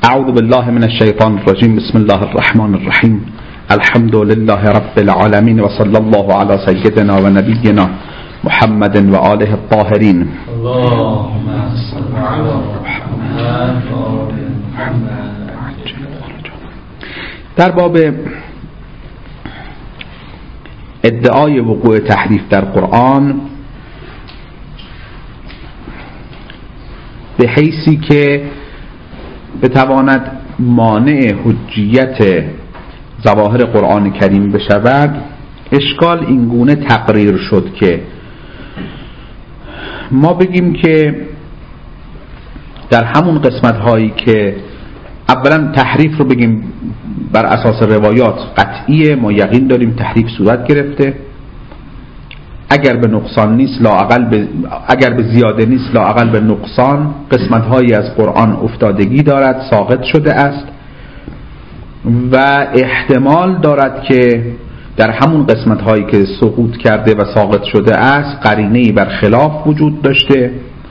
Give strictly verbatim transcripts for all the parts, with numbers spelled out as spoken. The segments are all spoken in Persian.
اعوذ بالله من الشیطان الرجیم. بسم الله الرحمن الرحیم. الحمد لله رب العالمین و صلی الله علی سیدنا و نبینا محمد و آله الطاهرین. اللهم صل علی محمد و آل محمد. در باب ادعای وقوع تحریف در قرآن به حیثی که بتواند مانع حجیت ظواهر قرآن کریم بشود، اشکال اینگونه تقریر شد که ما بگیم که در همون قسمت هایی که اولا تحریف رو بگیم بر اساس روایات قطعیه، ما یقین داریم تحریف صورت گرفته، اگر به نقصان نیست لااقل به اگر به زیاده نیست لااقل به نقصان قسمت هایی از قرآن افتادگی دارد، ساقط شده است و احتمال دارد که در همون قسمت هایی که سقوط کرده و ساقط شده است قرینه‌ای بر خلاف وجود داشته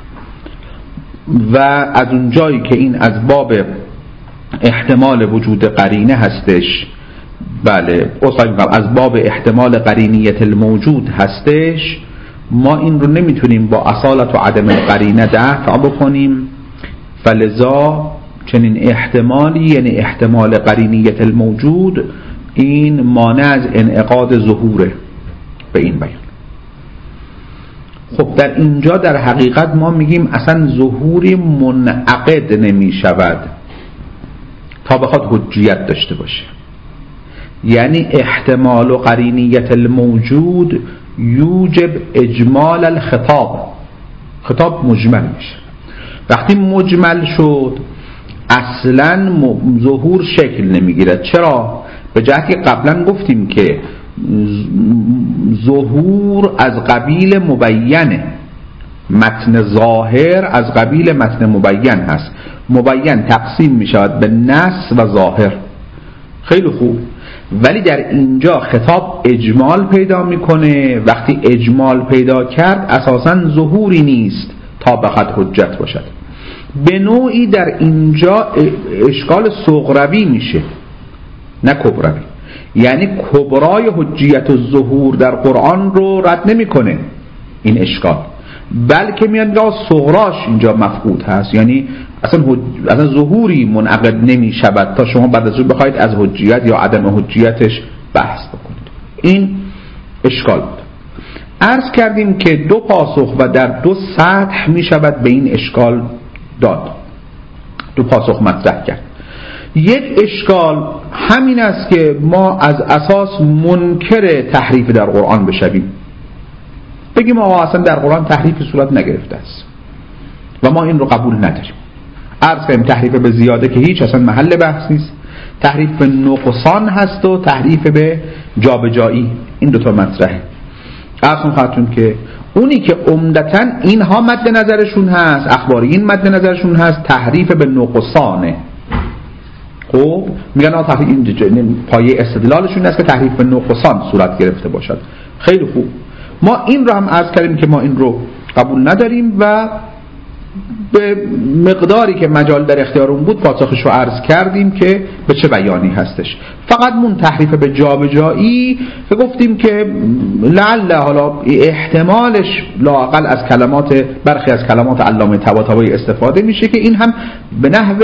و از اون جایی که این از باب احتمال وجود قرینه هستش، بله از باب احتمال قرینیت الموجود هستش، ما این رو نمیتونیم با اصالت و عدم قرینه دفع بکنیم، فلذا چنین احتمالی یعنی احتمال قرینیت الموجود این مانع از انعقاد ظهوره به این بیان. خب در اینجا در حقیقت ما میگیم اصلا ظهوری منعقد نمی شود تا بخواد حجیت داشته باشه، یعنی احتمال و قرینیت الموجود یوجب اجمال الخطاب، خطاب مجمل میشه. وقتی مجمل شد اصلا ظهور شکل نمیگیرد. چرا؟ به جهتی قبلا گفتیم که ظهور از قبیل مبینه، متن ظاهر از قبیل متن مبین هست. مبین تقسیم می شود به نص و ظاهر، خیلی خوب، ولی در اینجا خطاب اجمال پیدا میکنه. وقتی اجمال پیدا کرد اساساً ظهوری نیست تا بخواد حجت باشد. به نوعی در اینجا اشکال صغروی میشه نه کبروی، یعنی کبرای حجیت و ظهور در قرآن رو رد نمیکنه این اشکال، بلکه میاد یا صغراش اینجا مفقود هست، یعنی اصلا, حج... اصلا ظهوری منعقد نمی شود تا شما بعد از اون بخواید از حجیت یا عدم حجیتش بحث بکنید. این اشکال بود. عرض کردیم که دو پاسخ و در دو سطح می شود به این اشکال داد، دو پاسخ مطرح کرد. یک اشکال همین است که ما از اساس منکر تحریف در قرآن بشویم، بگیم آقا اصلا در قرآن تحریف صورت نگرفته است و ما این رو قبول نداریم. عرض کنیم تحریف به زیاده که هیچ اصلا محل بحث نیست، تحریف به نقصان هست و تحریف به جابجایی، این دوتا مطرحه. عرض کنیم خواهدتون که اونی که عمدتاً اینها مد نظرشون هست، اخباریین مد نظرشون هست، تحریف به نقصانه. خب میگن آن تحریف این پایه استدلالشون است که تحریف به نقصان صورت گرفته باشد. خیلی خوب، ما این رو هم عرض کردیم که ما این رو قبول نداریم و به مقداری که مجال در اختیارمون بود پاسخش رو عرض کردیم که به چه بیانی هستش. فقط مون تحریف به جابجایی که گفتیم که لعل حالا احتمالش لااقل از کلمات برخی از کلمات علامه طباطبایی استفاده میشه که این هم به نحو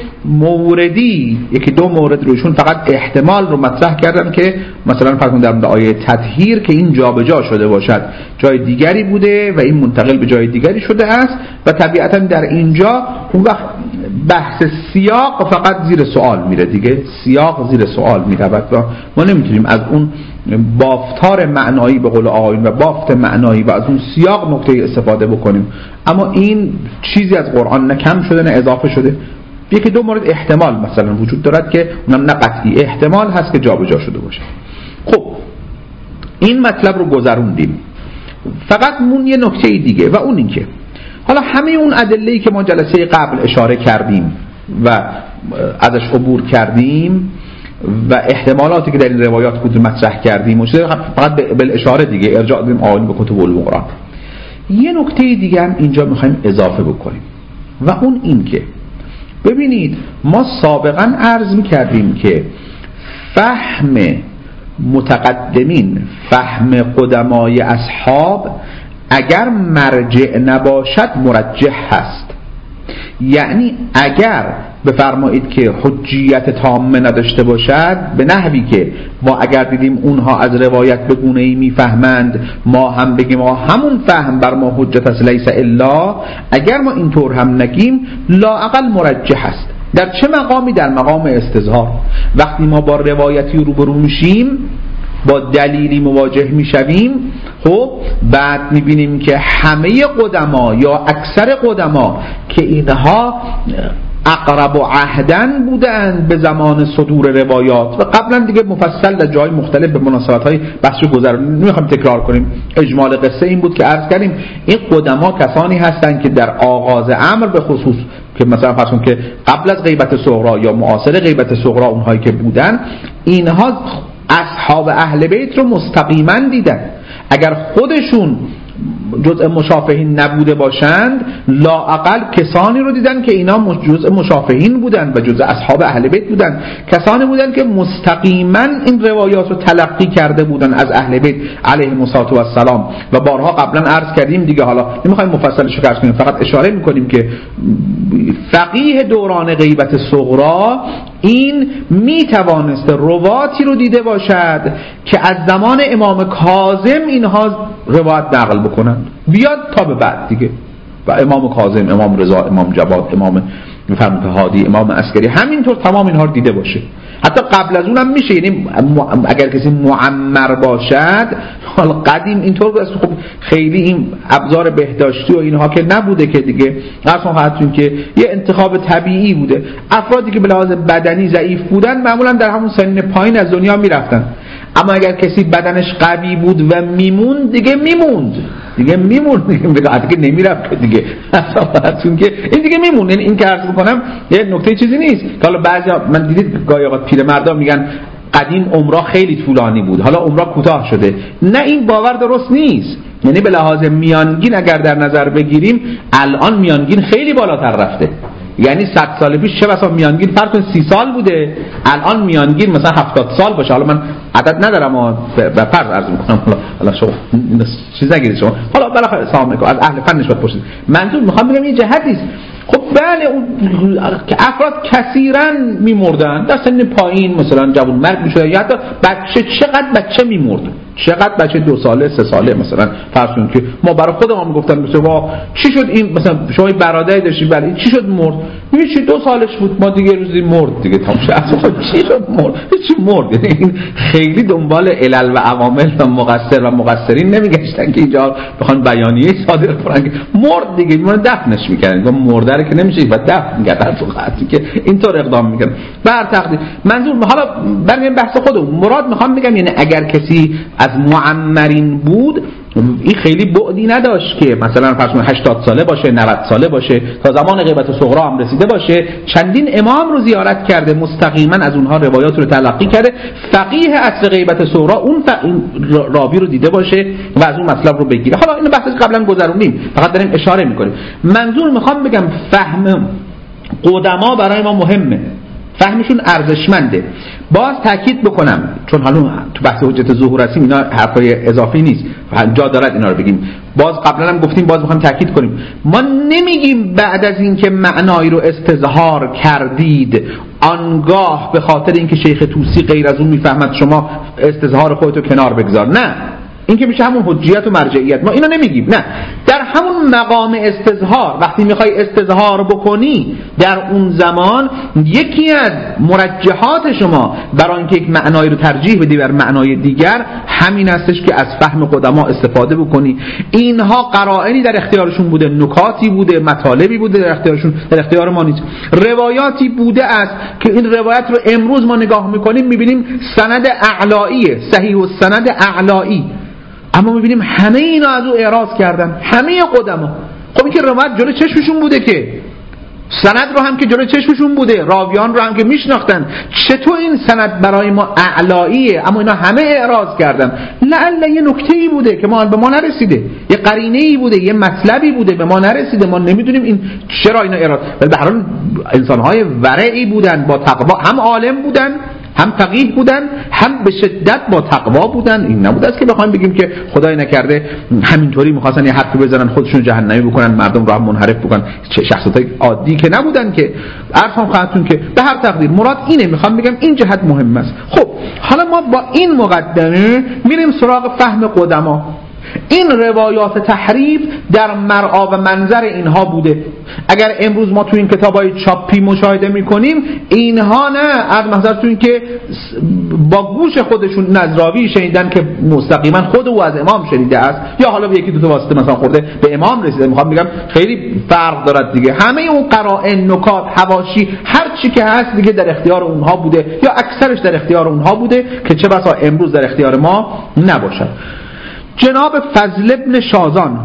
موردی یکی دو مورد روشون فقط احتمال رو مطرح کردن که مثلا فرض در آیه تطهیر که این جابجا شده باشد، جای دیگری بوده و این منتقل به جای دیگری شده است و طبیعتا در اینجا اون وقت بحث سیاق فقط زیر سوال میره دیگه، سیاق زیر سوال میرود و ما نمیتونیم از اون بافتار معنایی به قول آقایون و بافت معنایی و از اون سیاق نکته استفاده بکنیم. اما این چیزی از قرآن نه کم شده نه اضافه شده. یکی دو مورد احتمال مثلا وجود دارد که اونم نه قطعی، احتمال هست که جابجا شده باشه. خب این مطلب رو گذروندیم، فقط مون یه نکته دیگه و اون این که حالا همه اون ادله‌ای که ما جلسه قبل اشاره کردیم و ازش عبور کردیم و احتمالاتی که در این روایات بود مطرح کردیم و فقط به اشاره دیگه ارجاع دادیم آیین به کتب القرآن. یه نکته دیگه هم اینجا میخوایم اضافه بکنیم و اون این که ببینید ما سابقا عرض می‌کردیم که فهم متقدمین، فهم قدمای اصحاب اگر مرجع نباشد مرجح هست. یعنی اگر بفرمایید که حجیت تامه نداشته باشد، به نحوی که ما اگر دیدیم اونها از روایت به گونه‌ای میفهمند ما هم بگیم ما همون فهم بر ما حجت است لیس الا، اگر ما اینطور هم نگیم لااقل مرجح است. در چه مقامی؟ در مقام استظهار. وقتی ما با روایتی روبرو میشیم، با دلیلی مواجه میشویم، خب بعد میبینیم که همه قدما یا اکثر قدما که اینها اقرب و عهدن بودند به زمان صدور روایات و قبلا دیگه مفصل در جای مختلف به مناسبت‌های بحث گذرون نمیخوام تکرار کنیم. اجمال قصه این بود که عرض کردیم این قدما کسانی هستند که در آغاز امر به خصوص که مثلا فرض کن که قبل از غیبت صغرا یا معاصر غیبت صغرا اونهایی که بودن، اینها اصحاب اهل بیت رو مستقیما دیدن. اگر خودشون جزء مشافهین نبوده باشند، لااقل کسانی رو دیدن که اینا جزء مشافهین بودن و جزء اصحاب اهل بیت بودن، کسانی بودن که مستقیما این روایات رو تلقی کرده بودن از اهل بیت علیهم السلام. و بارها قبلا عرض کردیم دیگه، حالا نمیخوایم مفصلش رو عرض کنیم، فقط اشاره میکنیم که فقیه دوران غیبت صغرا این میتوانست رواتی رو دیده باشد که از زمان امام کاظم اینها روایت نقل بکنند، بیاد تا به بعد دیگه. و امام کاظم، امام رضا، امام جواد، امام فرمود هادی، امام عسکری، همینطور تمام اینها رو دیده باشه. حتی قبل از اونم میشه، یعنی اگر کسی معمر باشد، حالا قدیم اینطور است. خب خیلی این ابزار بهداشتی و اینها که نبوده که دیگه، اصلا خاطرتون که یه انتخاب طبیعی بوده. افرادی که به لحاظ بدنی ضعیف بودن معمولا در همون سن پایین از دنیا میرفتن. اما اگر کسی بدنش قوی بود و میموند دیگه میموند دیگه میموند دیگه دیگه نمیرفت دیگه اصلا که این دیگه میموند. یعنی این که عرض میکنم یه نکته چیزی نیست. حالا بعضی من دیدید گاهی اوقات پیرمردا میگن قدیم عمرها خیلی طولانی بود، حالا عمرها کوتاه شده. نه، این باور درست نیست. یعنی به لحاظ میانگین اگر در نظر بگیریم الان میانگین خیلی بالاتر رفته. یعنی صد سال پیش چه بسا میانگین فرض کن سی سال بوده، الان میانگین مثلا هفتاد سال باشه. حالا من عدد ندارم و به فرض عرض میکنم، حالا حالا شما چیز نگیرید شما، حالا بالاخره سلام علیکم از اهل فن نشد پرسید. منظور میخوام بگم یه جهتی است. خب بله اون افراد کثیرا میمردن در سن پایین، مثلا جوان مرگ میشدن، یا حتی بچه، چقدر بچه میمرد، چقدر بچه دو ساله سه ساله مثلا فرض کن که ما برای خودمون میگفتن مثلا چی شد این، مثلا شما برادری داشتی بله چی شد مرد، میگه چی دو سالش بود ما دیگه روزی مرد دیگه تمام شد. اصلا چی شد مرد، چی مرد. این خیلی دنبال علل و عوامل و مقصر و مقصرین نمیگشتن که اینجا بخوان بیانیه صادر کنن که مرد دیگه، ما دفنش میکنن. مرده که نمیشه و دفن میکردن تو خاطری که اینطور اقدام میکنن بر تقدیر. منظور حالا بریم بحث خودمون. مراد میخوام بگم یعنی اگر کسی از معمرین بود این خیلی بعدی نداشت که مثلا فرض کن هشتاد ساله باشه، نود ساله باشه، تا زمان غیبت صغرا هم رسیده باشه، چندین امام رو زیارت کرده، مستقیما از اونها روایات رو تلقی کرده، فقیه عصر غیبت صغرا اون راوی رو دیده باشه و از اون مطلب رو بگیره. حالا اینو بحثش قبلا گذروندیم، فقط داریم اشاره میکنیم. منظور میخوام بگم فهم قدما برای ما مهمه، فهمشون ارزشمنده. باز تاکید بکنم چون حالا تو بحث حجت ظهور هستیم، اینا حرفای اضافی نیست، جا دارد اینا رو بگیم. باز قبلا هم گفتیم، باز میخوام تاکید کنیم، ما نمیگیم بعد از اینکه معنایی رو استظهار کردید آنگاه به خاطر اینکه شیخ طوسی غیر از اون میفهمد شما استظهار خودتو کنار بگذار. نه، این که میشه همون حجیت و مرجعیت، ما اینو نمیگیم. نه، در همون مقام استظهار وقتی میخوای استظهار بکنی در اون زمان یکی از مرجحات شما برای اینکه یک معنایی رو ترجیح بدی بر معنای دیگر همین هستش که از فهم قدما استفاده بکنی. اینها قرائنی در اختیارشون بوده، نکاتی بوده، مطالبی بوده در اختیارشون، در اختیار ما نیست. روایاتی بوده است که این روایت رو امروز ما نگاه میکنیم میبینیم سند اعلاییه، صحیح و سند اعلایی، اما میبینیم همه اینا از او اعراض کردن، همه قدما. خب این که روایت جلوی چشمشون بوده که سند رو هم که جلوی چشمشون بوده، راویان رو هم که میشناختن. چطور این سند برای ما اعلاییه اما اینا همه اعراض کردن؟ لعل یه نکته‌ای بوده که ما به ما نرسیده، یه قرینه‌ای بوده، یه مطلبی بوده به ما نرسیده، ما نمیدونیم این چرا اینا اعراض. ولی به هر حال انسان‌های ورعی بودن با تقوا، هم عالم بودن، هم فقیه بودن، هم به شدت با تقوا بودن. این نبود است که بخوایم بگیم که خدای نکرده همینطوری می‌خواستن یه حرفی بزنن خودشون جهنمی بکنن، مردم رو هم منحرف بکنن. شخصیتای عادی که نبودن که. عرضم خدمتتون که به هر تقدیر مراد اینه، میخوام بگم این جهت مهم است. خب حالا ما با این مقدمه میریم سراغ فهم قدما. این روایات تحریف در مرعا و منظر اینها بوده. اگر امروز ما تو این کتابای چاپی مشاهده میکنیم، اینها نه از منظرتون که با گوش خودشون نظراوی شنیدن که مستقیما خود او از امام شنیده است، یا حالا به یکی دو تا واسطه مثلا خورده به امام رسیده. میخوام بگم خیلی فرق دارد دیگه. همه اون قرائن، نکات، حواشی، هر چی که هست دیگه در اختیار اونها بوده، یا اکثرش در اختیار اونها بوده که چه بسا امروز در اختیار ما نباشد. جناب فضل ابن شازان،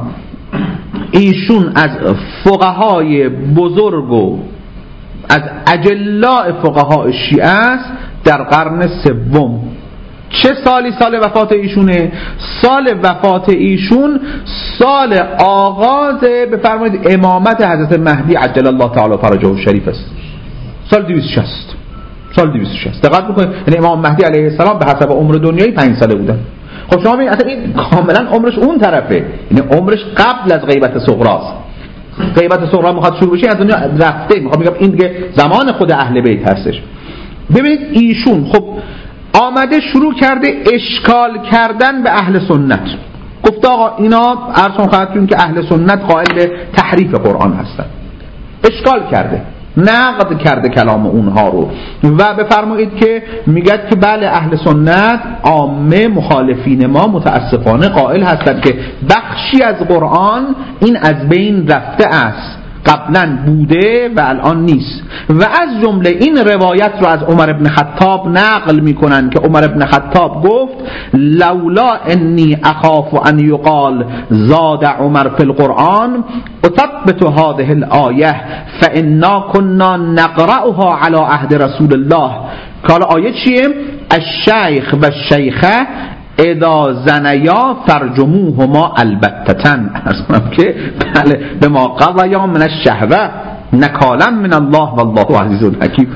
ایشون از فقهای بزرگ و از اجلاء فقهای شیعه است در قرن سوم. چه سالی سال وفات ایشونه؟ سال وفات ایشون سال آغاز بفرمایید امامت حضرت مهدی عجل الله تعالی فرجه الشریف است. سال دویست و شصت. سال دویست و شصت. دقت بکنید، یعنی امام مهدی علیه السلام به حسب عمر دنیایی پنج ساله بودن. خب شما ببینید اصلا این کاملا عمرش اون طرفه، یعنی عمرش قبل از غیبت صغراست. غیبت صغرا میخواد شروع بشه، از دنیا رفته. میخوام بگم این دیگه زمان خود اهل بیت هستش. ببینید ایشون خب آمده شروع کرده اشکال کردن به اهل سنت. گفت آقا اینا عرض خدمتتون که اهل سنت قائل به تحریف قرآن هستن. اشکال کرده، نقد کرده کلام اونها رو و بفرمایید که میگد که بله اهل سنت عامه مخالفین ما متاسفانه قائل هستند که بخشی از قرآن این از بین رفته است، قبلا بوده و الان نیست. و از جمله این روایت رو از عمر بن خطاب نقل میکنن که عمر بن خطاب گفت لولا انی اخاف ان یقال زاد عمر فی القرآن اثبت هذه الآیه فانا كنا نقرأها على عهد رسول الله. که حالا آیه چیه؟ الشیخ و الشیخه اذا زنیا فرجموهما البتتن. ارزم که بله به ما قضیا من الشهوه نکالا من الله والله عزیز حکیم.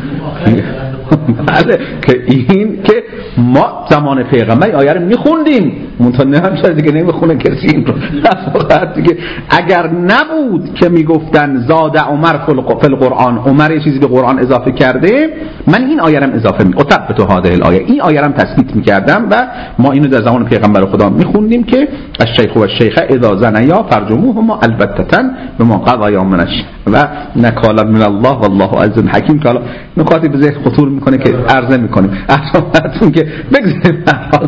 بله که این که ما زمان پیغمبر آیه رو میخوندیم، منتها نه همشه دیگه نمیخونه کسی این رو. دیگه اگر نبود که میگفتن زاد عمر فی القرآن، عمر یه چیزی به قرآن اضافه کرده، من این آیه رو اضافه می اتب تو هذه الآیه، این آیه رو تثبیت میکردم و ما اینو در زمان پیغمبر خدا میخوندیم که الشیخ و الشیخه اذا زنیا فرجموهما البتتن بما قضیا من و نکالا من الله والله عزیز حکیم. که حالا نکاتی به ذهن خطور میکنه که عرض نمیکنیم. اصلا که بگذاریم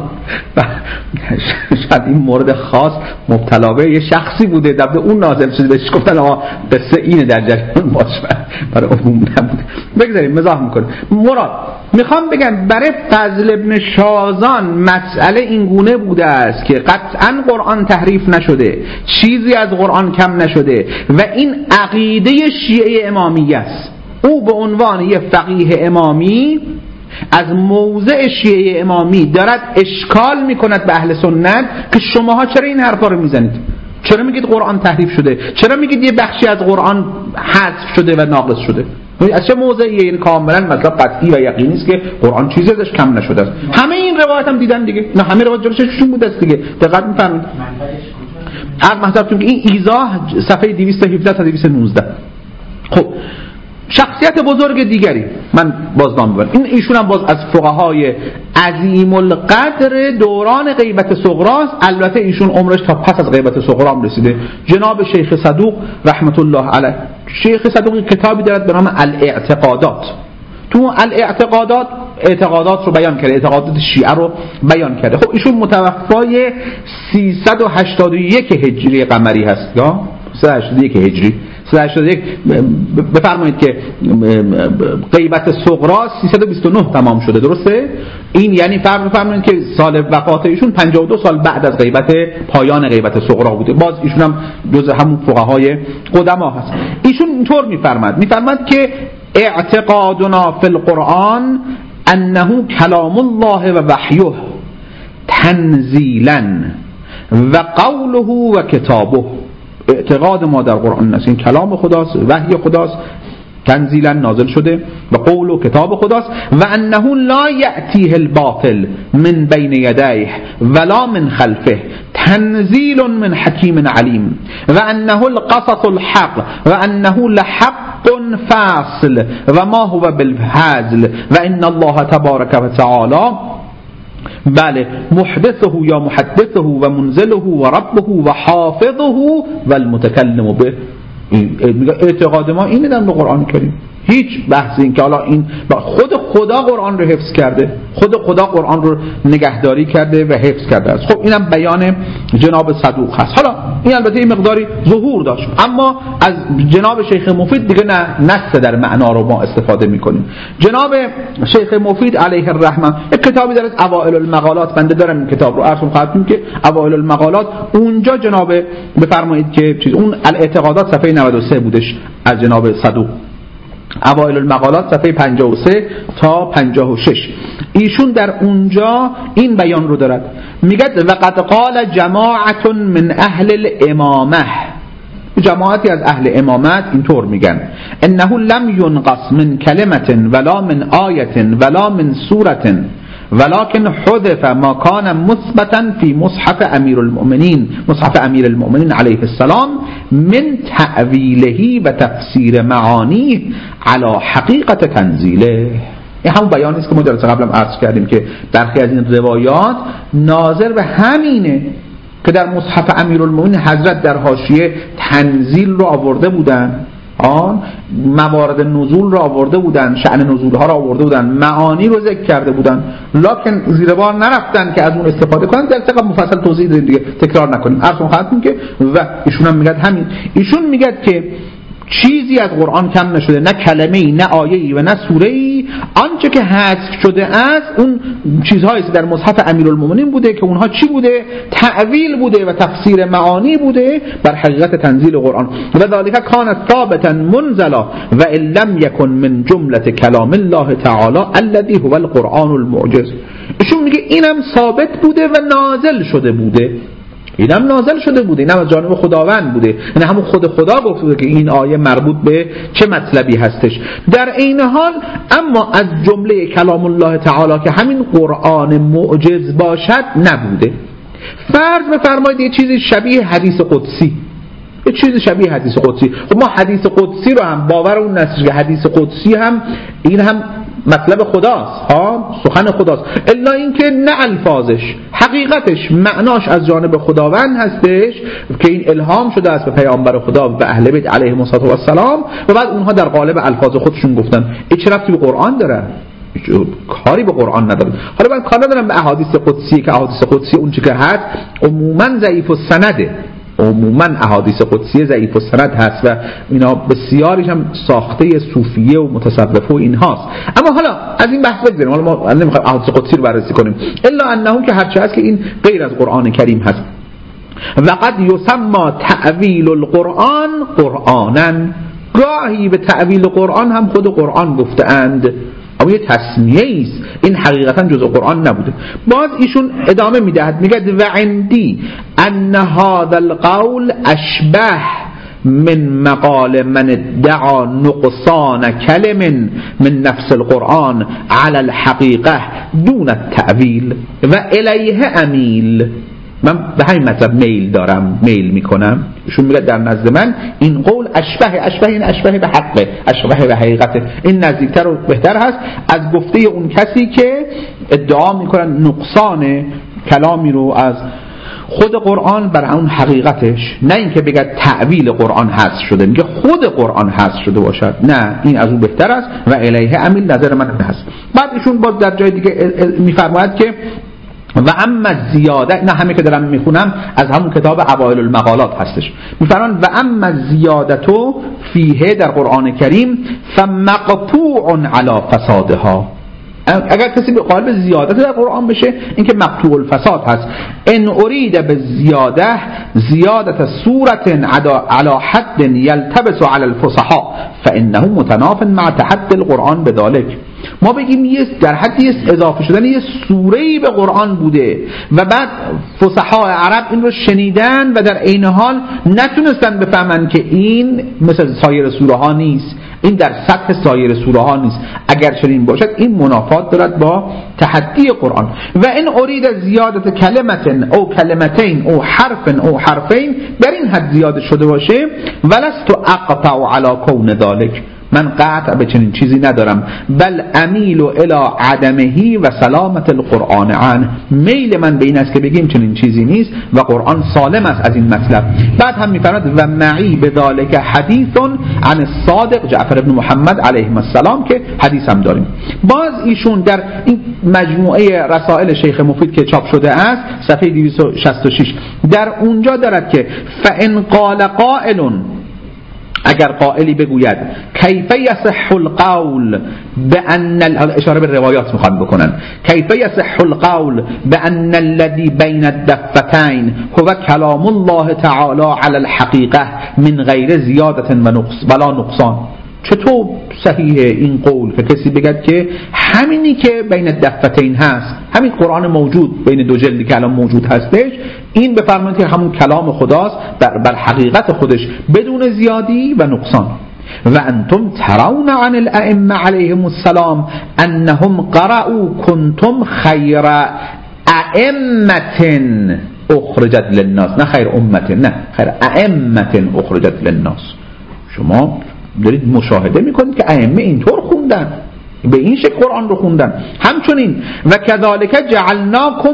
شاید این مورد خاص مبتلا به یه شخصی بوده در اون نازل شده بهش گفتن آقا قصه اینه در جریان باش، برای عموم نبوده. بگذاریم مزاح میکنیم. مراد میخوام بگم برای فضل ابن شازان مسئله این گونه بوده است که قطعا قرآن تحریف نشده، چیزی از قرآن کم نشده و این عقیده شیعه امامیه است. او به عنوان یه فقیه امامی از موضع شیعه امامی دارد اشکال میکند به اهل سنت که شماها چرا این حرفا رو میزنید؟ چرا میگید قرآن تحریف شده؟ چرا میگید یه بخشی از قرآن حذف شده و ناقص شده؟ از چه موضعیه؟ این کاملا مثلا قطعی و یقینی است که قرآن چیزی ازش کم نشده است. همه این روایت هم دیدن دیگه، نه همه روایت جلوششون بوده است دیگه. دقت می‌فرمایید؟ از محضرتون که این ایضاح صفحه دویست و هفده تا دویست و نوزده. خب شخصیت بزرگ دیگری من بازنام ببرم، این ایشون هم باز از فقهای عظیم القدر دوران غیبت صغراست. البته ایشون عمرش تا پس از غیبت صغرا هم رسیده. جناب شیخ صدوق رحمت الله علیه، شیخ صدوق کتابی دارد به نام الاعتقادات. تو الاعتقادات اعتقادات رو بیان کرده، اعتقادات شیعه رو بیان کرده. خب ایشون متوفای سیصد و هشتاد و یک هجری قمری هست یا سیصد و هشتاد و یک هجری. سیصد و هشتاد و یک بفرمایید که غیبت صغرا سیصد و بیست و نه تمام شده، درسته؟ این یعنی فرض بفرمایید که سال وفات ایشون پنجاه و دو سال بعد از غیبت پایان غیبت صغرا بوده، باز ایشون هم جزء همون فقهای قدما هست. ایشون اینطور میفرماد میفرماد که اعتقادنا فی القرآن انه کلام الله و وحیه تنزیلا و قوله و کتابه. اعتقاد ما در قرآن است این کلام خداست، وحی خداست، تنزیلا نازل شده، و قول و کتاب خداست، و انه لا یأتیه الباطل من بین یدیه ولا من خلفه تنزیل من حکیم علیم، و انه القصص الحق و انه لحق فاصل و ما هو بالهزل و ان الله تبارک و تعالی بله محدثه یا محدثه و منزله و ربه و حافظه و المتکلم به. اعتقاد ما اینه در قرآن کریم، هیچ بحثی این که حالا این خود خدا قرآن رو حفظ کرده، خود خدا قرآن رو نگهداری کرده و حفظ کرده است. خب اینم بیان جناب صدوق هست. حالا این البته این مقداری ظهور داشت، اما از جناب شیخ مفید دیگه نه نص در معنا رو ما استفاده میکنیم. جناب شیخ مفید علیه الرحمه یک کتابی داره اوائل المقالات، بنده دارم این کتاب رو عرض خدمتتون که اوائل المقالات، اونجا جناب بفرمایید که چیز اون الاعتقادات صفحه نود و سه بودش از جناب صدوق، اوائل المقالات صفحه پنجاه و سه تا پنجاه و شش، ایشون در اونجا این بیان رو دارد، میگه وقد قال جماعت من اهل الامامه، جماعتی از اهل امامت اینطور میگن انه لم ينقص من کلمه ولا من آیه ولا من سوره ولكن حذف ما كان مثبتا في مصحف امیر المؤمنین مصحف امیر المؤمنین علیه السلام من تأویله و تفسیر معانیه علی حقیقت تنزیله. این همون بیانی است که ما جلسه قبلم عرض کردیم که برخی از این روایات ناظر به همینه که در مصحف امیر المؤمنین حضرت در حاشیه تنزیل رو آورده بودن، آن موارد نزول را آورده بودن، شأن نزول ها را آورده بودن، معانی رو ذکر کرده بودن، لکن زیر بار نرفتن که از اون استفاده کنن. در طریق مفصل توضیح دادیم دیگه، تکرار نکنیم. عرض خدمتتون که و ایشون هم میگه همین، ایشون میگه که چیزی از قرآن کم نشده، نه کلمه‌ای نه آیه‌ای و نه سوره‌ای، آنچه که حذف شده است اون چیزهایی که در مصحف امیرالمومنین بوده که اونها چی بوده؟ تعویل بوده و تفسیر معانی بوده بر حقیقت تنزیل قرآن. و ذالک کان ثابتا منزلا و ان لم یکن من جمله کلام الله تعالی الذی هو القرآن المعجز. ایشون میگه اینم ثابت بوده و نازل شده بوده، اینم نازل شده بوده، اینم از جانب خداوند بوده، یعنی همون خود خدا گفته بوده که این آیه مربوط به چه مطلبی هستش. در این حال اما از جمله کلام الله تعالی که همین قرآن معجز باشد نبوده. فرض بفرمایید یه چیزی شبیه حدیث قدسی، یه چیزی شبیه حدیث قدسی. خب ما حدیث قدسی رو هم باور اون نسل که حدیث قدسی هم این هم مطلب خداست، ها سخن خداست، الا اینکه نه الفاظش، حقیقتش، معناش از جانب خداوند هستش که این الهام شده است به پیامبر خدا و به اهل بیت علیهم السلام و بعد اونها در قالب الفاظ خودشون گفتن. این چه ربطی به قرآن داره؟ کاری به قرآن نداره. حالا من کار ندارم به احادیث قدسی که احادیث قدسی اون چه که هست عموما ضعیف السنده، عموما احادیث قدسی ضعیف السند هست و اینا بسیاریش هم ساخته صوفیه و متصوفه و اینهاست. اما حالا از این بحث بگذاریم، حالا ما نمیخوایم احادیث قدسی رو بررسی کنیم، الا انه که هرچه هست که این غیر از قرآن کریم هست. وقد یسمى تعویل القرآن قرآنا، گاهی به تعویل قرآن هم خود قرآن گفتند، اما یه تسمیه ایست، این حقیقتا جزء قرآن نبوده. باز ایشون ادامه میدهد میگه و عندی ان هذا القول اشبه من مقال من ادعا نقصان کلم من نفس القرآن على الحقیقه دون التأویل و الیه امیل. من به همین مطلب میل دارم، میل میکنم. ایشون میگه در نزد من این قول اشبه، اشبه این اشبه به حقه، اشبه به حقیقته، این نزدیکتر و بهتر هست از گفته اون کسی که ادعا میکنن نقصان کلامی رو از خود قرآن بر اون حقیقتش، نه اینکه بگه تعویل قرآن حذف شده، میگه خود قرآن حذف شده باشد، نه این از اون بهتر است و الیه امیل، نظر من هست. بعد ایشون باز در جای دیگه میفرماید که و اما زیاده، نه همه که دارم میخونم از همون کتاب اوائل المقالات هستش، میفرمان و اما زیادتو فیه در قرآن کریم فمقطوع علی فسادها، اگر کسی به قائل به زیادت در قرآن بشه این که مقطوع الفساد هست. ان اريد بالزیاده زیادت سورة على حد یلتبس على الفصحاء فانه متناف مع تحدي القرآن بذلك. ما بگیم یه در حد یه اضافه شدن یه سوره‌ای به قرآن بوده و بعد فصحاء عرب این رو شنیدن و در عین حال نتونستن بفهمن که این مثل سایر سوره ها نیست، این در سطح سایر سوره ها نیست. اگر چنین باشد این منافات دارد با تحدی قرآن. و این اريد زیادت کلمت او کلمتین او حرف او حرفین در این حد زیاده شده باشه ولست اقطع علی کون ذلك، من قطع به چنین چیزی ندارم، بل امیل الی عدمه و سلامت القرآن عنه، میل من به این است که بگیم چنین چیزی نیست و قرآن سالم است از این مطلب. بعد هم میفرماید و معی بذلک حدیث عن الصادق جعفر بن محمد علیه السلام که حدیث هم داریم. باز ایشون در این مجموعه رسائل شیخ مفید که چاپ شده است صفحه دویست و شصت و شش در اونجا دارد که فان قال قائل، اگر قائلی بگوید کیف یصح القول بان اشاره به روایات میخوان بکنن، کیف یصح القول بان الذي بین الدفتین هو کلام الله تعالی علی الحقیقه من غیر زیادت و نقص ولا نقصان، چطور صحیحه این قول که کسی بگد که همینی که بین الدفتین هست، همین قرآن موجود بین دو جلدی که الان موجود هستش، این بفرمایید که همون کلام خداست بر, بر حقیقت خودش بدون زیادی و نقصان. و انتم ترون عن الائمه علیهم السلام انهم قرأوا کنتم خیر ائمه اخرجت للناس، نه خیر امه، نه خیر ائمه اخرجت للناس. شما دارید مشاهده میکنید که ائمه اینطور خوندن، به این شکل قرآن رو خوندن. همچنین و کذالک جعلناکم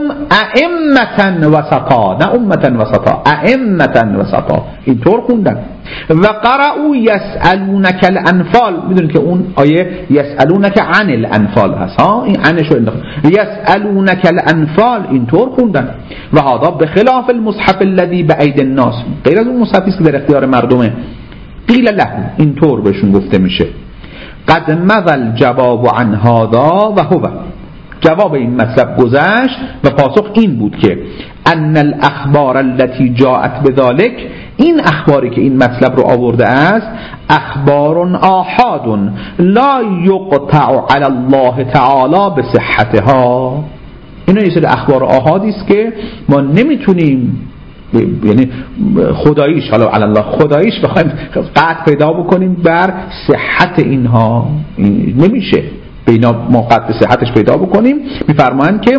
ائمه وسطا، نه امه وسطا، ائمه وسطا، اینطور خوندن. و قرأوا یسألونک الانفال، میدونید که اون آیه یسألونک عن الانفال هست، ها این عنشو انداخت، یسألونک الانفال اینطور خوندن. و هذا بخلاف المصحف الذی بأید الناس، غیر از اون مصحفی که در اختیار مردمه. قیل له، اینطور بهشون گفته میشه قد مضى جواب عن هذا و هو، جواب این مطلب گذشت و پاسخ این بود که ان الاخبار التي جاءت بذلك، این اخباری که این مطلب رو آورده است اخبار آحاد لا یقطع علی الله تعالی بصحتها، اینا یه سری اخبار آحادی است که ما نمیتونیم یعنی خداییش، حالا علی الله خداییش بخوایم قطع پیدا بکنیم بر صحت اینها، این نمیشه به اینا ما قطع صحتش پیدا بکنیم. میفرمایند که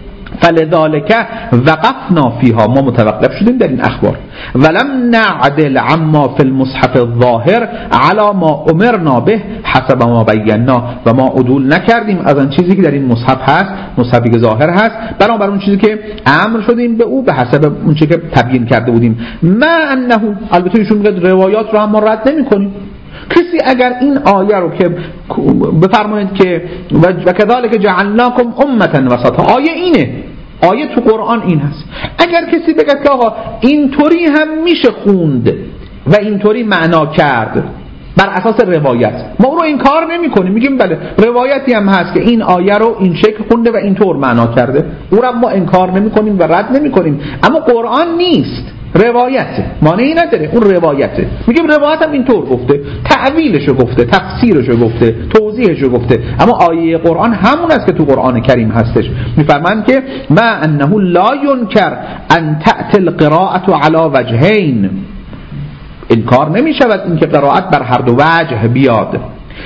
فلذالک وقفنا فیها، ما متوقف شدیم در این اخبار. ولم نعدل عما فی المصحف الظاهر علی ما امرنا به حسب ما بینا، و ما عدول نکردیم از آن چیزی که در این مصحف هست، مصحفی که ظاهر هست، برابر اون چیزی که امر شدیم به او به حسب اون چیزی که تبیین کرده بودیم. ما انه، البته ایشون میگه روایات رو هم ما رد نمی‌کنیم. کسی اگر این آیه رو که بفرمایید که و کذالک جعلناکم امه وسطا، آیه اینه، آیه تو قرآن این هست، اگر کسی بگه که آقا اینطوری هم میشه خوند و اینطوری معنا کرد بر اساس روایت، ما او رو انکار نمی کنیم، میگیم بله روایتی هم هست که این آیه رو این شکل خونده و اینطور معنا کرده، او رو ما انکار نمی کنیم و رد نمی کنیم، اما قرآن نیست، روایته، معنی نداره، اون روایته. میگیم روایت هم اینطور گفته، تعویلشو گفته، تفسیرشو گفته، توضیحشو گفته، اما آیه قرآن همون است که تو قرآن کریم هستش. میفرمایند که ما انه لا ينکر ان تأتي القراءة على وجهین، انکار نمی شود اینکه قرائت بر هر دو وجه بیاد،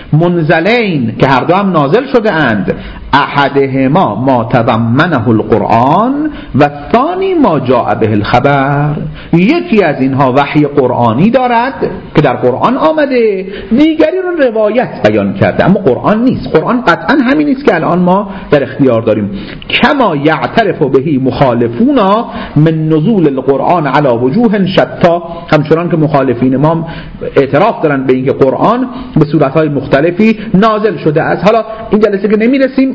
منزلین که هر دو هم نازل شده اند، احدهما ما تضمنه القرآن و ثانی ما جاء به الخبر، یکی از اینها وحی قرآنی دارد که در قرآن آمده، دیگری رو روایت بیان کرده اما قرآن نیست. قرآن قطعا همین نیست که الان ما در اختیار داریم. کما یعترف بهی مخالفونا من نزول القرآن علی وجوه شتا، همچنان که مخالفین ما اعتراف دارن به اینکه قرآن به صورتهای مختلفی نازل شده است. حالا این جلسه که نمیرسیم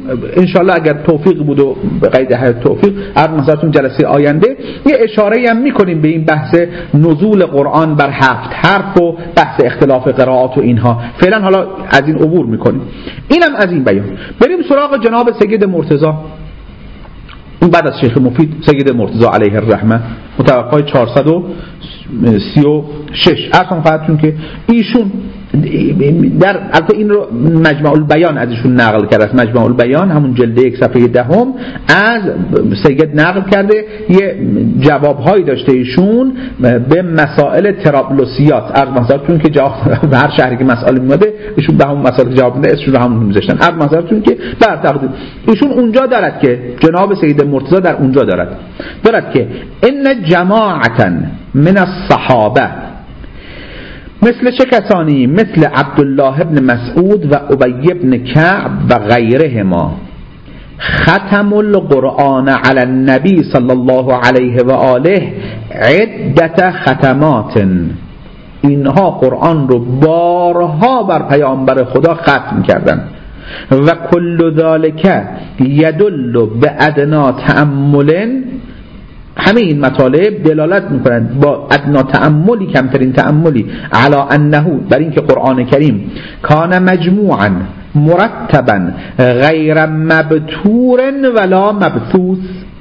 انشالله اگر توفیق بود و به قید حیات توفیق هر مثلا جلسه آینده یه اشاره هم میکنیم به این بحث نزول قرآن بر هفت حرف و بحث اختلاف قرائات و اینها. فعلا حالا از این عبور میکنیم. اینم از این بیان. بریم سراغ جناب سید مرتضی. این بعد از شیخ مفید سید مرتضی علیه الرحمه متوفای چهارصد و سی و شش. ارسم خواهدتون که ایشون در البته این رو مجمع البیان از ایشون نقل کرده است. مجمع البیان همون جلد یک صفحه دهم از سید نقل کرده. یه جوابهایی داشته ایشون به مسائل ترابلوسیات. عرض مثالتون که جواب هر شهری که مسئله میاده ایشون به همون مسائل جواب میده اسمش رو همون میذاشتن. عرض مثالتون که بر تقدیم ایشون اونجا دارد که جناب سید مرتضی در اونجا دارد دارد که ان جماعتا من الصحابه مثل چه کسانی؟ مثل عبدالله ابن مسعود و ابی ابن کعب و غیرهما ختم القرآن علی النبی صلی الله علیه و آله عدت ختمات. اینها قرآن رو بارها بر پیامبر خدا ختم کردند. و کل ذالک یدل به ادنا تأمل. همه این مطالب دلالت میکنند با ادنا تأملی، کمترین تأملی، علی انه، بر اینکه قرآن کریم کان مجموعا مرتبا غیر مبتور ولا مبثوث.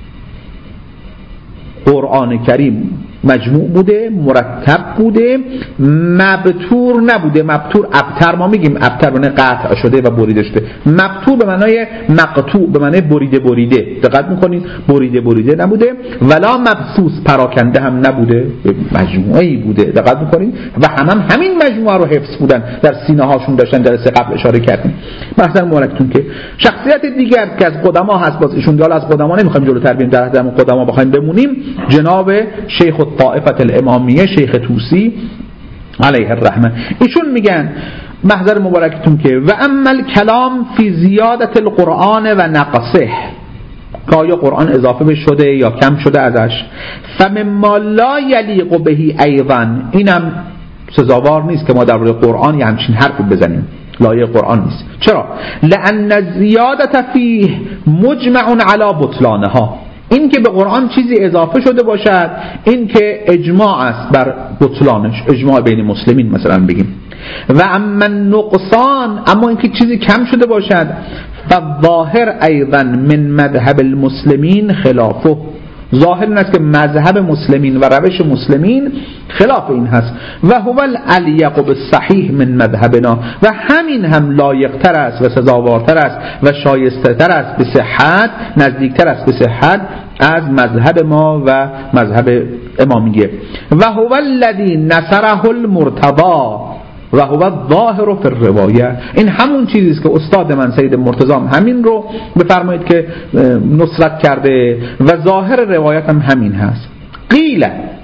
قرآن کریم مجموع بوده، مرتب بوده، مبتور نبوده. مبتور ابتر ما میگیم ابتر معنی قطع شده و بریده شده. مبتور به معنای مقطوع به معنای بریده بریده. دقت میکنید بریده بریده نبوده. ولا مبثوث پراکنده هم نبوده، مجموعه‌ای بوده. دقت میکنید و هم, هم همین مجموعه رو حفظ بودن، در سینه هاشون داشتن. جلسه قبل اشاره کردیم مثلا مولکتون که شخصیت دیگر که از قدما هست، باز ایشون دیال از قدما نمیخوایم جلوتر بریم، در حد قدما بخوایم بمونیم، جناب شیخ طائفه الامامیه شیخ طوسی علیه الرحمه. ایشون میگن محضر مبارکتون که و اما الکلام فی زیادت القرآن و نقصه، که آیا قرآن اضافه شده یا کم شده ازش، فمما لا یلیق بهی ایضا، اینم سزاوار نیست که ما در مورد قرآن یه همچین حرفی بزنیم، لایق قرآن نیست. چرا؟ لأن زیادت فیه مجمع علی بطلانها، این که به قرآن چیزی اضافه شده باشد این که اجماع است بر بطلانش، اجماع بین مسلمین مثلا بگیم. و اما نقصان، اما این که چیزی کم شده باشد، فالظاهر ایضا من مذهب المسلمین خلافه، ظاهر این است که مذهب مسلمین و روش مسلمین خلاف این هست. و هو الالیق بالصحیح من مذهبنا، و همین هم لایقتر است و سزاوارتر است و شایسته تر است به صحت، نزدیکتر است به صحت از مذهب ما و مذهب امامیه. و هو الذی نصره المرتضی و هو الظاهر فی الروایه، این همون چیزی است که استاد من سید مرتضی همین رو بفرمایید که نصرت کرده و ظاهر روایت هم همین هست. قیل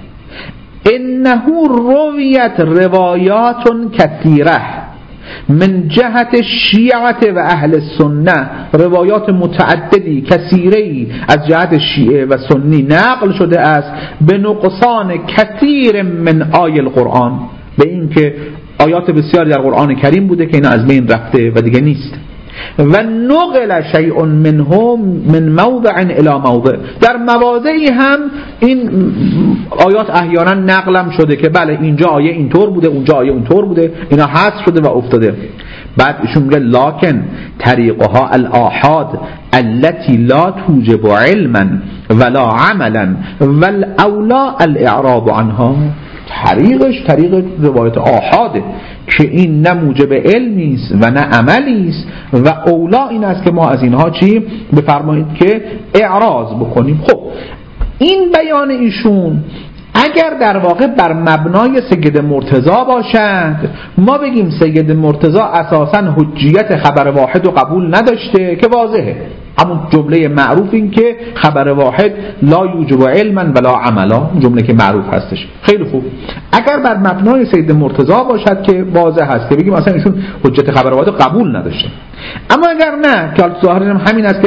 انه رویت روایات کثیره من جهت شیعه و اهل سنه، روایات متعددی کثیری از جهت شیعه و سنی نقل شده است به نقصان کثیر من آیه القرآن، به این که آیات بسیاری در قرآن کریم بوده که اینا از بین رفته و دیگه نیست. و نقل شیء منهم من موضع الی موضع، در مواضعی هم این آیات احیانا نقلم شده که بله اینجا آیه اینطور بوده اونجا آیه اونطور بوده، اینا حذف شده و افتاده. بعد ایشون میگه لکن طریقها الآحاد التي لا توجب علما ولا عملا والاولا الاعراض عنها، طریقش طریق روایت آحاده که این نه موجب علمی است و نه عملی است و اولا این است که ما از اینها چی بفرمایید که اعراض بکنیم. خب این بیان ایشون اگر در واقع بر مبنای سید مرتضی باشد، ما بگیم سید مرتضی اساساً حجیت خبر واحد و قبول نداشته که واضحه، همون جمله معروف این که خبر واحد لا یوجب علما ولا عملا، جمله که معروف هستش. خیلی خوب، اگر بر مبنای سید مرتضی باشد که واضح هست که بگیم اصلا ایشون حجت خبر واحد قبول نداشته. اما اگر نه که ظاهرا همین است که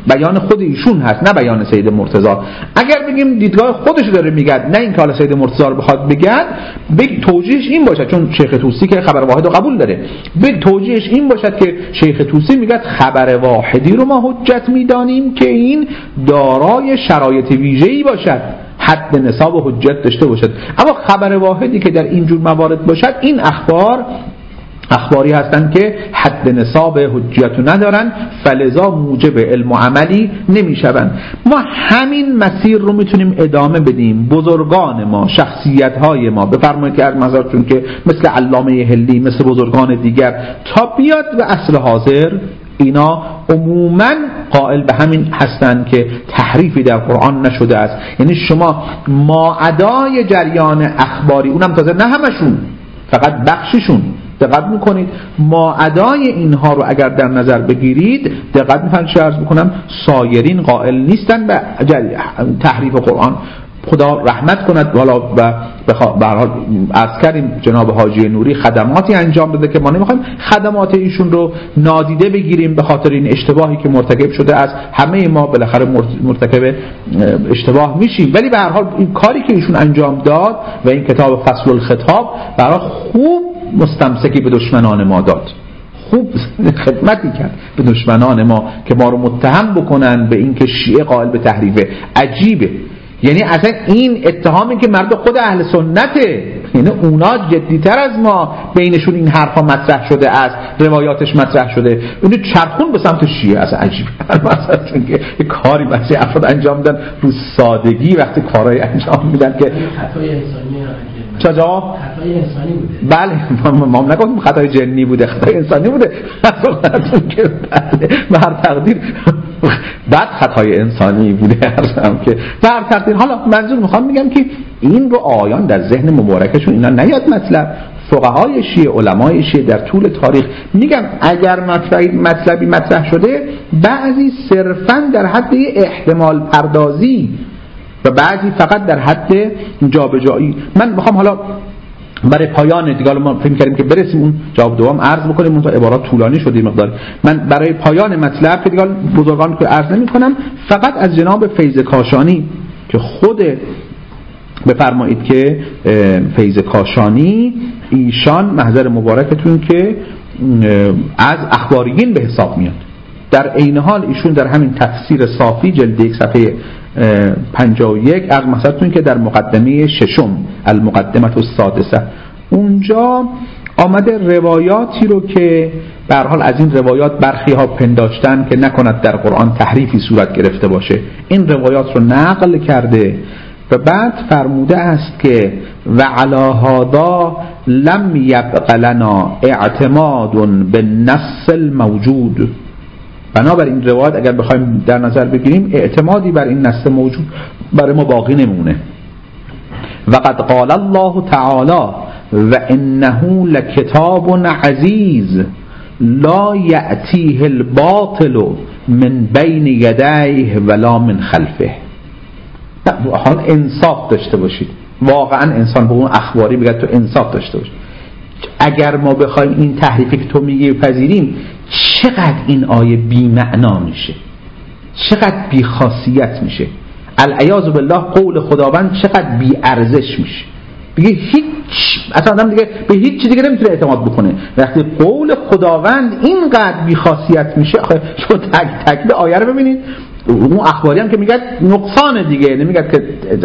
بیان خود ایشون هست نه بیان سید مرتضی. اگر بگیم دیدگاه خودش داره میگه نه اینکه حالا سید مرتضی رو بخواد بگه، بگ توجیهش این باشد، چون شیخ طوسی که خبر واحد رو قبول داره، بگ توجیهش این باشد که شیخ طوسی میگه خبر واحدی رو ما حجت میدانیم که این دارای شرایط ویژه‌ای باشد، حد نصاب و حجت داشته باشد. اما خبر واحدی که در این جور موارد باشد، این اخبار اخباری هستند که حد نصاب حجت ندارن، فلذا موجب علم و عملی نمیشوند. ما همین مسیر رو میتونیم ادامه بدیم. بزرگان ما، شخصیت های ما، بفرمایید که از نظرتون که مثل علامه هلی، مثل بزرگان دیگر، تا بیاد به اصل حاضر، اینا عموماً قائل به همین هستند که تحریفی در قرآن نشده است. یعنی شما ماعدای جریان اخباری، اونم تازه نه همشون، فقط بخششون، دقت میکنید ماعدای اینها رو اگر در نظر بگیرید، دقت میکنید چه عرض بکنم، سایرین قائل نیستن به تحریف قرآن. خدا رحمت کند والا و به هر حال عرض کردیم جناب حاجی نوری خدماتی انجام داده که ما نمیخوایم خدمات ایشون رو نادیده بگیریم به خاطر این اشتباهی که مرتکب شده است. همه ما بالاخره مرتکب اشتباه میشیم، ولی به هر حال این کاری که ایشون انجام داد و این کتاب فصل الخطاب برای خوب مستمسکی به دشمنان ما داد، خوب خدمتی کرد به دشمنان ما که ما رو متهم بکنن به این که شیعه قائل به تحریفه. عجیبه، یعنی اصلا این اتهامی که مرد خود اهل سنته، یعنی اونا جدیتر از ما بینشون این حرفا مطرح شده است، روایاتش مطرح شده، اون چرخون به سمت شیعه. اصلا عجیبه مثلا چون که یک کاری بعضی افراد انجام میدن رو سادگی، وقتی کارهای انجام میدن که خطای انسانی چجا؟ خطای انسانی بوده. بله ما هم نگفتیم خطای جنی بوده، خطای انسانی بوده. اصلا که بله به هر تقدیر بعد خطای انسانی بوده هستم که به هر تقدیر. حالا منظور میخوام میگم که این رو آیان در ذهن مبارکشون اینا نیاد مطلب. فقهای شیعه، علمای شیعه در طول تاریخ میگم اگر مطلبی مطرح شده، بعضی صرفاً در حد احتمال پردازی و بعضی فقط در حد جابجایی. من میخوام حالا برای پایان دیگه، ما فکر کردیم که برسیم اون جواب دوام عرض بکنیم، اون تا عبارات طولانی شده مقدار. من برای پایان مطلب که دیگه بزرگان که عرض نمی کنم، فقط از جناب فیض کاشانی که خود بفرمایید که فیض کاشانی ایشان محضر مبارکتون که از اخباریین به حساب میاد، در عین حال ایشون در همین تفسیر صافی جلد یک صفحه پنجاه و یک از مثلا که در مقدمه ششم المقدمه السادسه اونجا آمده روایاتی رو که به هر حال از این روایات برخی ها پنداشتن که نکند در قرآن تحریفی صورت گرفته باشه، این روایات رو نقل کرده و بعد فرموده است که و علی هذا لم یبق لنا اعتماد بالنص الموجود. بنابراین این روایت اگر بخوایم در نظر بگیریم، اعتمادی بر این نص موجود برای ما باقی نمونه. و قد قال الله تعالی و انه لکتاب عزیز لا یأتیه الباطل من بین یدیه ولا من خلفه. حال انصاف داشته باشید، واقعا انسان به اون اخباری بگه تو انصاف داشته باشید. اگر ما بخوایم این تحریفی که تو میگی پذیریم، چقدر این آیه بی معنا میشه، چقدر بی خاصیت میشه، العیاذ بالله قول خداوند چقدر بی ارزش میشه. بگه هیچ اصلا آدم دیگه به هیچ چیز دیگه نمیتونه اعتماد بکنه وقتی قول خداوند اینقدر بی خاصیت میشه. شما تک تک به آیه رو ببینید، اون اخباری هم که میگه نقصان دیگه نمیگه که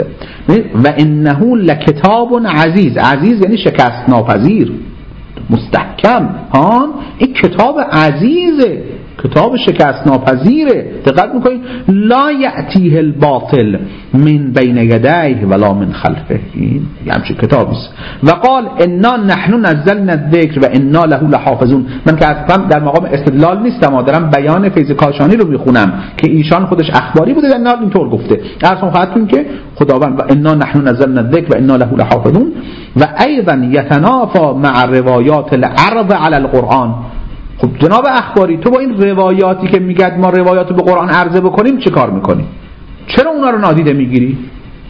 و انه لکتاب عزیز. عزیز یعنی شکست ناپذیر، مستحکم. ها این کتاب عزیزه، کتاب شکست ناپذیره. دقت میکنید لا یأتیه الباطل من بین یدیه ولا من خلفه. این همچین کتابی است. و قال انا نحن نزلنا الذکر و انا له لحافظون. من که اصلا در مقام استدلال نیستم، دارم بیان فیض کاشانی رو میخونم که ایشان خودش اخباری بوده، در اینطور گفته. درسون خواهدتون که خداوند و انا نحن نزلنا الذکر و انا له لحافظون و ایضا یتنافى مع روایات العرض علی القرآن. خب جناب اخباری، تو با این روایاتی که میگد ما روایات به قرآن عرضه بکنیم چه کار میکنی؟ چرا اونا رو نادیده میگیری؟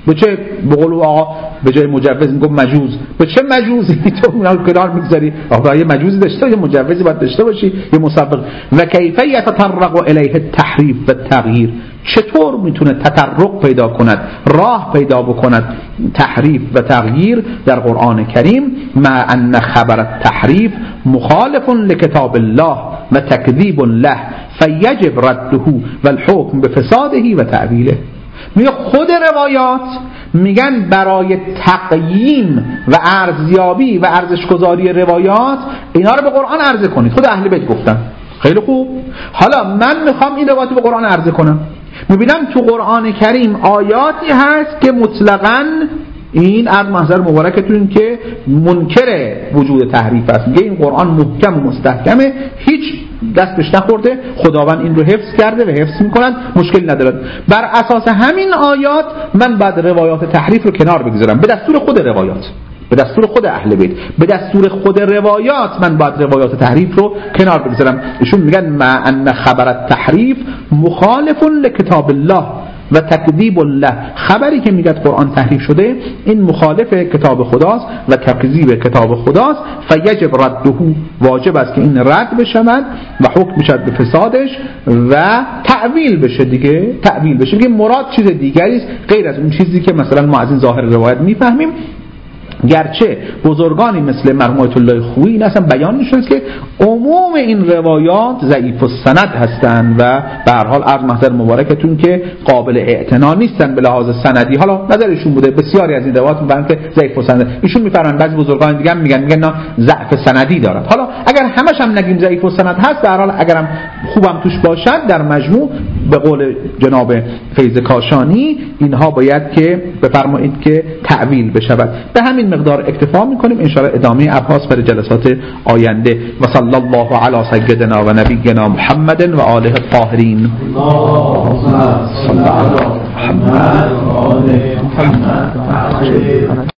به چه به قول آقا به جای مجوز میگم مجوز، به چه مجوزی تو اونا رو کنار میگذاری؟ آقا یه مجوزی داشته، یه مجوزی باید داشته باشی، یه مسبق. و کیف یتطرق الیه التحریف و التغییر، چطور میتونه تطرق پیدا کند، راه پیدا بکند تحریف و تغییر در قرآن کریم؟ مع ان خبر التحریف مخالف لکتاب الله و تکذیب له فیجب رده و الحکم بفساده و تعویله. میگه خود روایات میگن برای تقییم و ارزیابی و ارزشگذاری روایات اینا رو به قرآن عرضه کنید. خود اهل بیت گفتن. خیلی خوب، حالا من میخوام این روایات به قرآن عرضه کنم. میبینم تو قرآن کریم آیاتی هست که مطلقاً این از محضر مبارکتون که منکر وجود تحریف است، میگه این قرآن محکم و مستحکمه، هیچ دست بهش نخورده، خداوند این رو حفظ کرده و حفظ میکنن، مشکل ندارد. بر اساس همین آیات من بعد روایات تحریف رو کنار بگذارم به دستور خود روایات، به دستور خود اهل بیت، به دستور خود روایات من باید روایات تحریف رو کنار بگذارم. ایشون میگن مع ان خبر التحریف مخالف لکتاب الله و تکذیب له، خبری که میگه قرآن تحریف شده این مخالف کتاب خداست و تکذیب کتاب خداست. فیجب رده، واجب است که این رد بشود و حکم بشود به فسادش و تعویل بشه دیگه، تعویل بشه که مراد چیز دیگری است غیر از اون چیزی که مثلا ما از این ظاهر روایت میفهمیم. گرچه بزرگانی مثل مرحوم آیت الله خویی این اصلا بیان نشون که عموم این روایات ضعیف السند هستند و به هر حال عرض محضر مبارکتون که قابل اعتنا نیستن به لحاظ سندی. حالا نظرشون بوده، بسیاری از این روایات میگن که ضعیف السند، ایشون میفرمایند بعضی بزرگان دیگه میگن میگن نه ضعف سندی دارد. حالا اگر همش هم نگیم ضعیف السند هست، به هر حال اگرم خوبم توش باشد، در مجموع به قول جناب فیض کاشانی اینها باید که بفرمایید که تعویل بشود. به همین مقدار اکتفا میکنیم، ان شاء الله ادامه ابحاث برای جلسات آینده. و صلی الله علی سیدنا و نبینا محمد و آله الطاهرین. اللهم صل علی محمد و آل محمد.